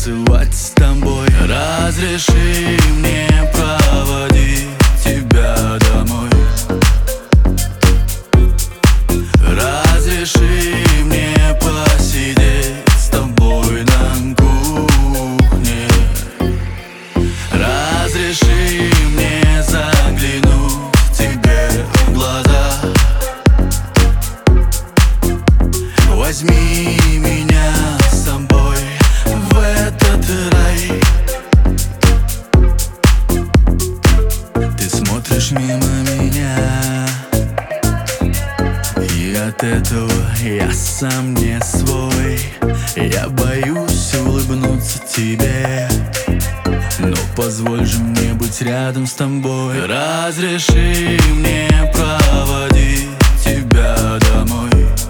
танцевать с тобой. Разреши мне проводить тебя домой. Разреши мне посидеть с тобой на кухне. Разреши мне заглянуть тебе в глаза. Возьми меня с собой в этот рай. Ты смотришь мимо меня, и от этого я сам не свой. Я боюсь улыбнуться тебе, но позволь же мне быть рядом с тобой. Разреши мне проводить тебя домой.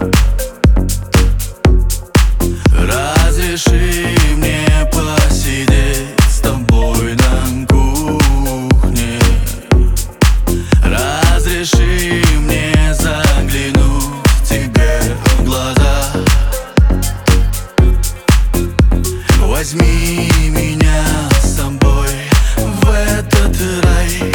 Разреши мне посидеть с тобой на кухне. Разреши мне заглянуть тебе в глаза. Возьми меня с собой в этот рай.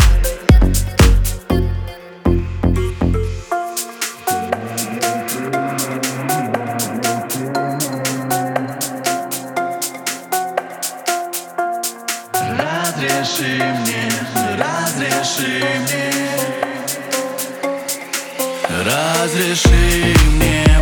Разреши мне, разреши мне, разреши мне